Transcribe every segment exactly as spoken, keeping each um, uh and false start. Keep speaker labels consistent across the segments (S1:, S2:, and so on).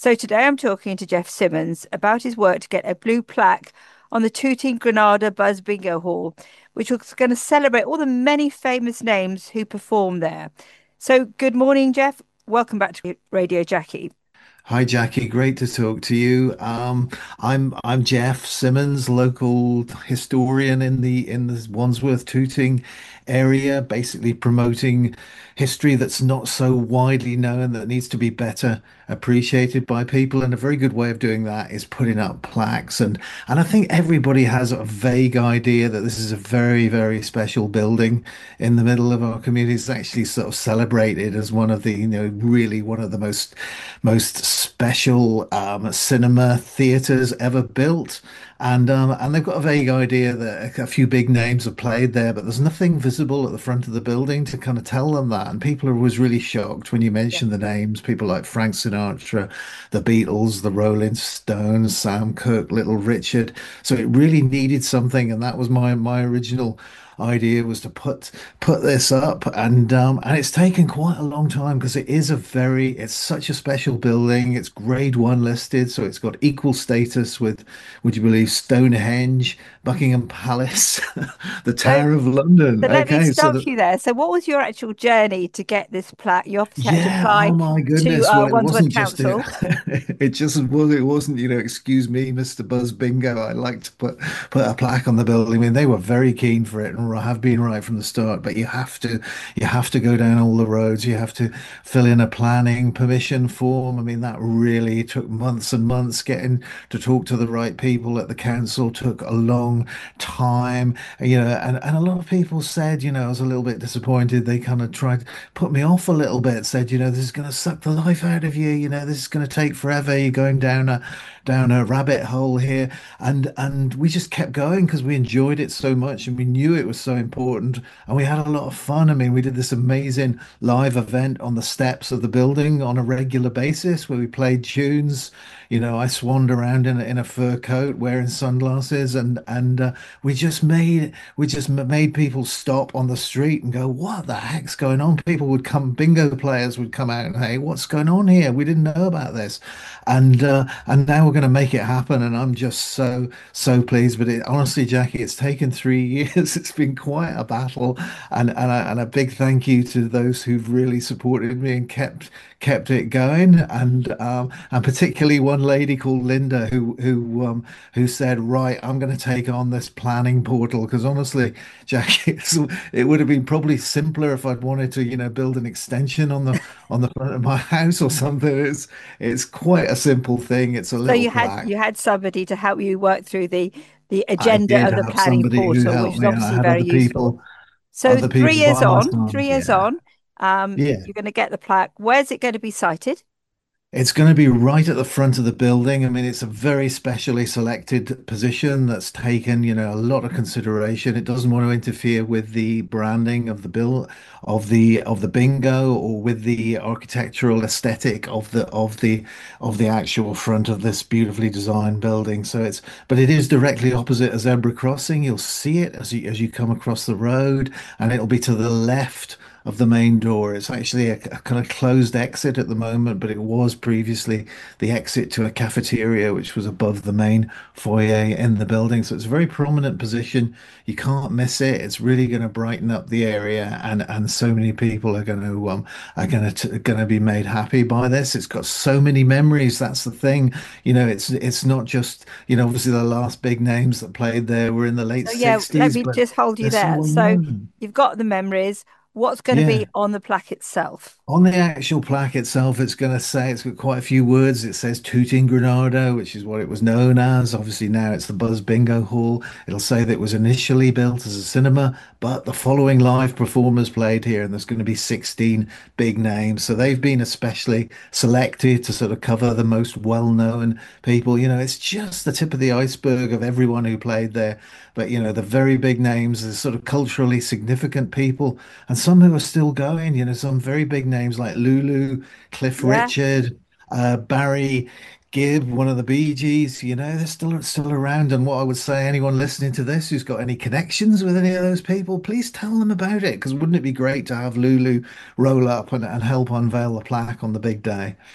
S1: So today I'm talking to Jeff Simmons about his work to get a blue plaque on the Tooting Granada Buzz Bingo Hall, which was going to celebrate all the many famous names who perform there. So good morning, Jeff. Welcome back to Radio Jackie.
S2: Hi Jackie, great to talk to you. Um, I'm I'm Jeff Simmons, local historian in the in the Wandsworth Tooting area, basically promoting history that's not so widely known that needs to be better appreciated by people. And a very good way of doing that is putting up plaques. And and I think everybody has a vague idea that this is a very, very special building in the middle of our community. It's actually sort of celebrated as one of the, you know, really one of the most most special um, cinema theaters ever built. And um, and they've got a vague idea that a, a few big names have played there, but there's nothing visible at the front of the building to kind of tell them that. And people are always really shocked when you
S1: Yeah.
S2: mention the names. People like Frank Sinatra, the Beatles, the Rolling Stones, Sam Cooke, Little Richard. So it really needed something, and that was my my original idea was to put put this up, and um and it's taken quite a long time because it is a very it's such a special building. It's grade one listed, so it's got equal status with, would you believe, Stonehenge, Buckingham Palace, the
S1: So,
S2: Tower of London.
S1: so let me
S2: Okay, so
S1: stop
S2: the
S1: you there. So what was your actual journey to get this plaque? You obviously had to
S2: Yeah,
S1: apply
S2: oh my
S1: to
S2: goodness.
S1: uh,
S2: Well, it
S1: Wandsworth
S2: wasn't just a,
S1: Council.
S2: it just was, it wasn't, you know, excuse me, Mister Buzz Bingo. I like to put put a plaque on the building. I mean, they were very keen for it and have been right from the start, but you have to you have to go down all the roads. You have to fill in a planning permission form. I mean, that really took months and months. Getting to talk to the right people at the council took a long time, you know, and, and a lot of people said, you know, I was a little bit disappointed. They kind of tried put me off a little bit, said, you know, this is going to suck the life out of you, you know, this is going to take forever. You're going down a down a rabbit hole here. And and we just kept going because we enjoyed it so much and we knew it was so important and we had a lot of fun. I mean, we did this amazing live event on the steps of the building on a regular basis where we played tunes. You know, I swanned around in a, in a fur coat wearing sunglasses, and and uh, we just made we just m- made people stop on the street and go, "What the heck's going on?" People would come, bingo players would come out and, "Hey, what's going on here? We didn't know about this," and uh, and now we're going to make it happen. And I'm just so so pleased. But it, honestly, Jackie, it's taken three years. It's been quite a battle, and and a, and a big thank you to those who've really supported me and kept kept it going, and um, and particularly one lady called Linda who who um, who said, right, I'm going to take on this planning portal because honestly, Jack, it's, it would have been probably simpler if I'd wanted to, you know, build an extension on the on the front of my house or something. It's it's quite a simple thing. It's a
S1: So
S2: little
S1: you had
S2: plaque.
S1: you had somebody to help you work through the the
S2: I
S1: agenda
S2: did
S1: of the
S2: have
S1: planning
S2: somebody who
S1: portal, which
S2: helped
S1: is
S2: me, and I
S1: obviously
S2: had
S1: very
S2: other
S1: useful.
S2: people,
S1: So
S2: other
S1: three
S2: people
S1: years
S2: by my
S1: on,
S2: side.
S1: three years
S2: Yeah.
S1: on, um,
S2: Yeah.
S1: you're going to get the plaque. Where's it going to be sited?
S2: It's going to be right at the front of the building. I mean, it's a very specially selected position that's taken, you know, a lot of consideration. It doesn't want to interfere with the branding of the bill of the of the bingo or with the architectural aesthetic of the of the of the actual front of this beautifully designed building. So it's, but it is directly opposite a zebra crossing. You'll see it as you as you come across the road, and it'll be to the left of the main door. It's actually a, a kind of closed exit at the moment, but it was previously the exit to a cafeteria, which was above the main foyer in the building. So it's a very prominent position. You can't miss it. It's really going to brighten up the area, and and so many people are going to um are going to going to be made happy by this. It's got so many memories. That's the thing. You know, it's it's not just, you know, obviously the last big names that played there were in the late
S1: So yeah, let
S2: sixties,
S1: me
S2: but
S1: just hold you
S2: they're so
S1: there.
S2: well
S1: So
S2: known.
S1: you've got the memories. What's going to be
S2: Yeah.
S1: on the plaque itself?
S2: On the actual plaque itself, it's going to say, it's got quite a few words. It says Tooting Granada, which is what it was known as. Obviously, now it's the Buzz Bingo Hall. It'll say that it was initially built as a cinema, but the following live performers played here, and there's going to be sixteen big names. So they've been especially selected to sort of cover the most well-known people. You know, it's just the tip of the iceberg of everyone who played there. But, you know, the very big names, the sort of culturally significant people and some who are still going, you know, some very big names like Lulu, Cliff
S1: Yeah.
S2: Richard, uh, Barry Gibb, one of the Bee Gees, you know, they're still still around. And what I would say, anyone listening to this who's got any connections with any of those people, please tell them about it. Because wouldn't it be great to have Lulu roll up and, and help unveil the plaque on the big day?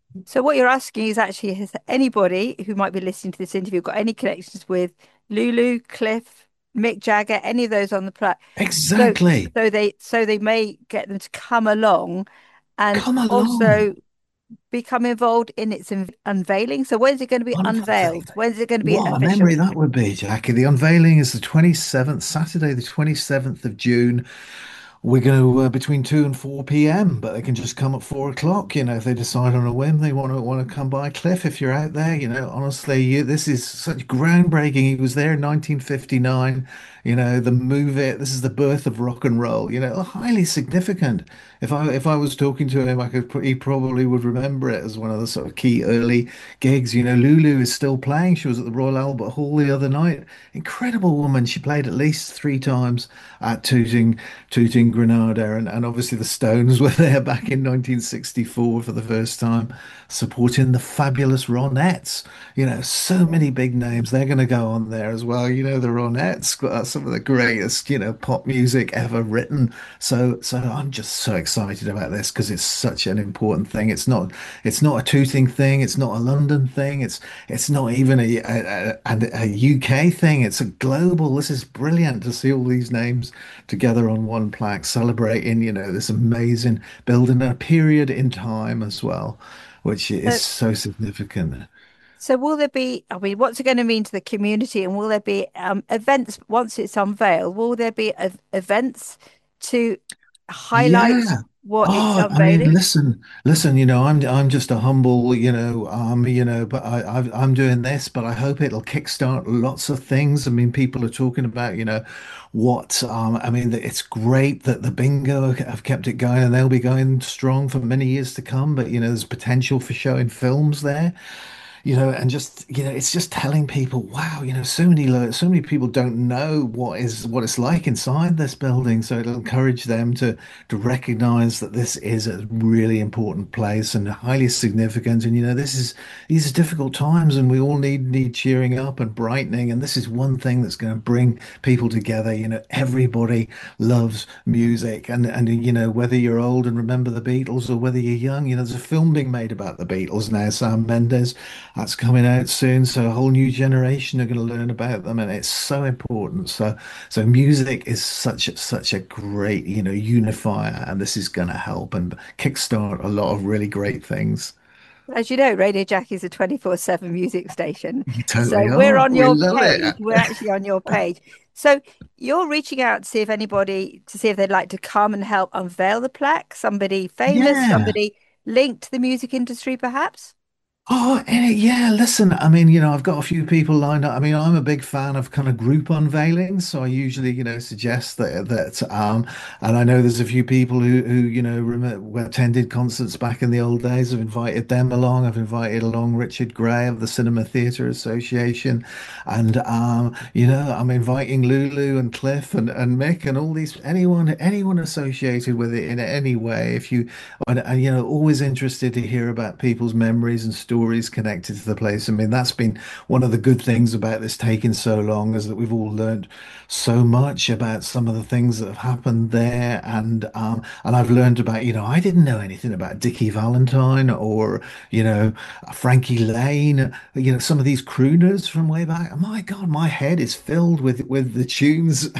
S1: So what you're asking is actually, has anybody who might be listening to this interview got any connections with Lulu, Cliff, Mick Jagger, any of those on the planet? So
S2: Exactly.
S1: so they so they may get them to come along and
S2: Come along.
S1: also become involved in its un unveiling. So when's it going to be unveiled?
S2: Unbelievable.
S1: When's it going to be
S2: What a memory
S1: official?
S2: that would be, Jackie. The unveiling is the twenty-seventh, Saturday, the twenty-seventh of June. We're going to uh, between two and four p m, but they can just come at four o'clock, you know, if they decide on a whim they want to want to come by. Cliff, if you're out there, you know, honestly, you, this is such groundbreaking. He was there in nineteen fifty-nine, you know, the move it. This is the birth of rock and roll, you know, highly significant. If I if I was talking to him, I could he probably would remember it as one of the sort of key early gigs. You know, Lulu is still playing. She was at the Royal Albert Hall the other night. Incredible woman. She played at least three times at Tooting Tooting Granada, and, and obviously the Stones were there back in nineteen sixty-four for the first time, supporting the fabulous Ronettes. You know, so many big names. They're going to go on there as well. You know, the Ronettes got some of the greatest, you know, pop music ever written. So, so I'm just so excited about this because it's such an important thing. It's not, it's not a Tooting thing. It's not a London thing. It's, it's not even a, a, a, a U K thing. It's a global. This is brilliant to see all these names together on one plaque, celebrating, you know, this amazing building a period in time as well, which is
S1: So,
S2: so significant.
S1: so will there be, I mean, what's it going to mean to the community? And will there be um, events once it's unveiled? Will there be ev events to highlight
S2: Yeah.
S1: what it's
S2: Oh, I mean,
S1: unveiling?
S2: listen, listen, you know, I'm I'm just a humble, you know, um, you know, but I, I I'm doing this, but I hope it'll kickstart lots of things. I mean, people are talking about, you know, what um I mean, it's great that the bingo have kept it going and they'll be going strong for many years to come, but you know, there's potential for showing films there. You know, and just, you know, it's just telling people, wow, you know, so many lo- so many people don't know what is what it's like inside this building. So it'll encourage them to to recognize that this is a really important place and highly significant. And you know, this is these are difficult times, and we all need need cheering up and brightening. And this is one thing that's going to bring people together. You know, everybody loves music, and and you know, whether you're old and remember the Beatles or whether you're young, you know, there's a film being made about the Beatles now. Sam Mendes, that's coming out soon, so a whole new generation are going to learn about them, and it's so important. So, so music is such such a great, you know, unifier, and this is going to help and kickstart a lot of really great things.
S1: As you know, Radio Jack is a twenty-four seven music station.
S2: You
S1: So
S2: totally
S1: we're
S2: are.
S1: on
S2: We
S1: your
S2: love it.
S1: page. We're actually on your page. So you're reaching out to see if anybody, to see if they'd like to come and help unveil the plaque. Somebody famous,
S2: Yeah.
S1: somebody linked to the music industry, perhaps.
S2: Oh, eh, yeah, listen, I mean, you know, I've got a few people lined up. I mean, I'm a big fan of kind of group unveilings, so I usually, you know, suggest that that um and I know there's a few people who who, you know, rem attended concerts back in the old days. I've invited them along. I've invited along Richard Gray of the Cinema Theatre Association, and um, you know, I'm inviting Lulu and Cliff and and Mick and all these anyone anyone associated with it in any way. If you and, and you know, always interested to hear about people's memories and stories connected to the place. I mean, that's been one of the good things about this taking so long, is that we've all learned so much about some of the things that have happened there. And um, and I've learned about, you know, I didn't know anything about Dickie Valentine or, you know, Frankie Lane, you know, some of these crooners from way back. My God, my head is filled with with the tunes.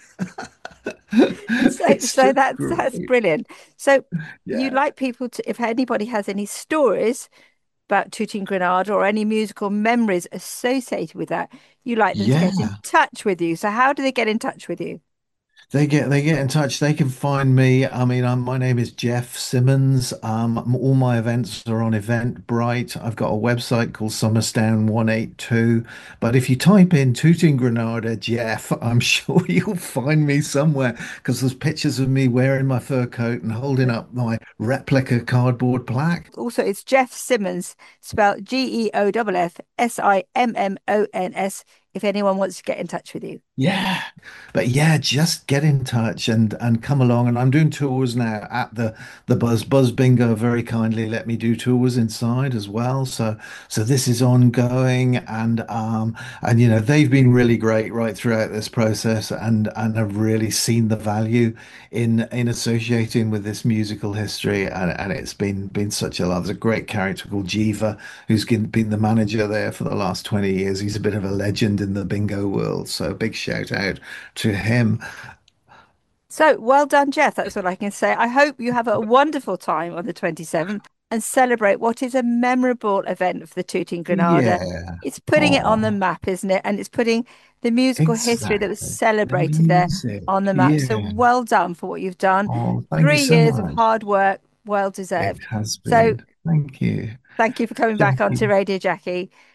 S1: So,
S2: It's
S1: so
S2: just
S1: that's that's
S2: great.
S1: brilliant. So you
S2: Yeah.
S1: like people to, if anybody has any stories about Tooting Granada or any musical memories associated with that, you like them to get in
S2: Yeah.
S1: touch with you. So how do they get in touch with you?
S2: They get they get in touch. They can find me. I mean, I'm, my name is Jeff Simmons. Um, all my events are on Eventbrite. I've got a website called Summerstown one eighty-two. But if you type in Tooting Granada Jeff, I'm sure you'll find me somewhere because there's pictures of me wearing my fur coat and holding up my replica cardboard plaque.
S1: Also, it's Jeff Simmons, spelled G E O F F S I M M O N S if anyone wants to get in touch with you?
S2: Yeah, but yeah, just get in touch and and come along. And I'm doing tours now at the the Buzz Buzz Bingo. Very kindly let me do tours inside as well. So so this is ongoing, and um and you know they've been really great right throughout this process, and and have really seen the value in in associating with this musical history, and and it's been been such a love. There's a great character called Jiva who's been been the manager there for the last twenty years. He's a bit of a legend in the bingo world. So big shout out to him.
S1: So well done, Jeff. That's what I can say. I hope you have a wonderful time on the twenty-seventh and celebrate what is a memorable event for the Tooting Granada.
S2: Yeah.
S1: It's putting it on the
S2: Oh,
S1: map, isn't it? And it's putting the musical history that was
S2: exactly. The
S1: celebrated there
S2: music.
S1: on the map. So
S2: Yeah.
S1: well done for what you've done.
S2: Oh, thank you
S1: Three
S2: so
S1: years of
S2: much.
S1: hard work, well
S2: It
S1: deserved.
S2: has
S1: So
S2: been. Thank you.
S1: thank you for coming back onto
S2: Jackie.
S1: Radio Jackie.